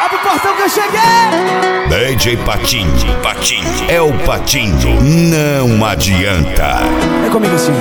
Abre o portão que eu cheguei. DJ Patinho, é o Patinho, não adianta. É comigo assim.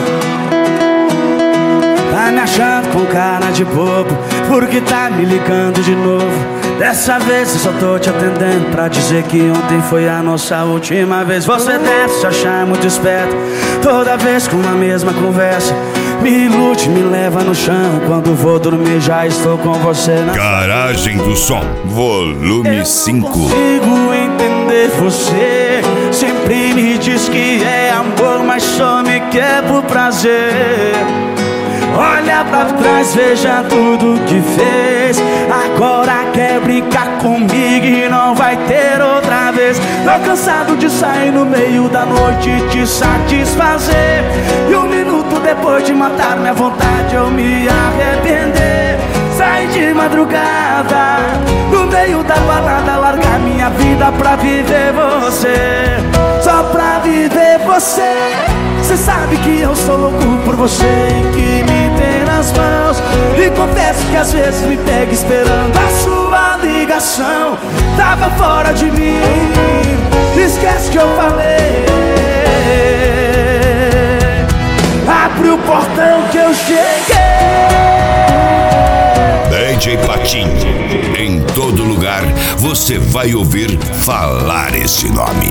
Tá me achando com cara de bobo, porque tá me ligando de novo. Dessa vez eu só tô te atendendo pra dizer que ontem foi a nossa última vez. Você deve se achar muito esperto, toda vez com a mesma conversa. Me ilude, me leva no chão, quando vou dormir já estou com você na Garagem do Som, volume 5. Eu não consigo entender você. Sempre me diz que é amor, mas só me quer por prazer. Olha pra trás, veja tudo que fez. Agora quer brincar comigo e não vai ter outra vez. Tô cansado de sair no meio da noite e te satisfazer. E um minuto depois de matar minha vontade eu me arrepender. Sair de madrugada, no meio da balada, largar minha vida pra viver você. Só pra viver você. Cê sabe que eu sou louco por você e que me tem nas mãos. E confesso que às vezes me pega esperando a sua ligação. Tava fora de mim, esquece que eu falei. Abre o portão que eu cheguei. DJ Patinho, em todo lugar você vai ouvir falar esse nome.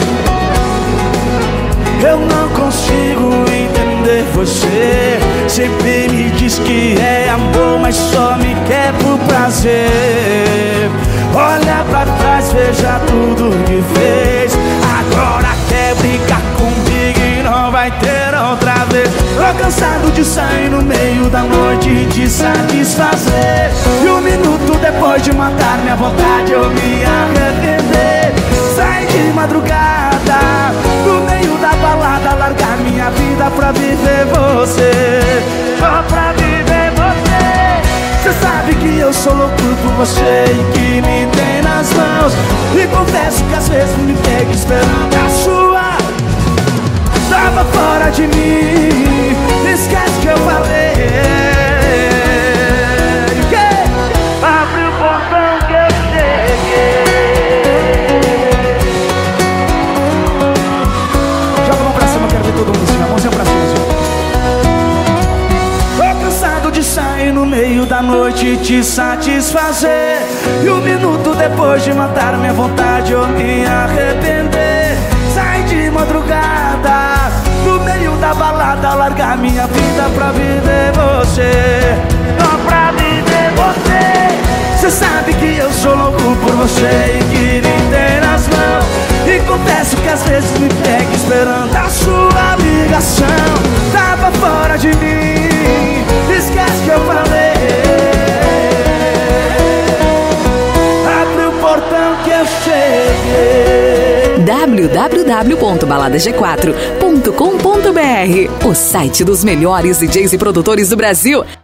Eu não consigo entender você. Sempre me diz que é amor, mas só me quer por prazer. Olha pra trás, veja tudo que fez. Agora quer brincar comigo e não vai ter outra vez. Tô cansado de sair no meio da noite e te satisfazer. E um minuto depois de matar minha vontade eu me arrepender. Sai de madrugada, no meio da balada, largar minha vida pra viver você. Só pra viver você. Cê sabe que eu sou louco por você e que me tem nas mãos. E confesso que às vezes me pega esperando a sua. Tava fora de mim, esquece que eu falei. Abre o portão que eu cheguei. Joga a mão pra cima, quero ver todo mundo assim, a mãozinha pra cima assim. Tô cansado de sair no meio da noite e te satisfazer. E um minuto depois de matar minha vontade eu me arrepender. Sai de madrugada, no meio da balada, largar minha vida pra viver você. Só pra viver você. Cê sabe que eu sou louco por você e que me tem nas mãos. E confesso que às vezes me pega esperando a sua ligação. Tava fora de mim, esquece que eu falei. Abre o portão que eu cheguei. www.baladag4.com.br, o site dos melhores DJs e produtores do Brasil.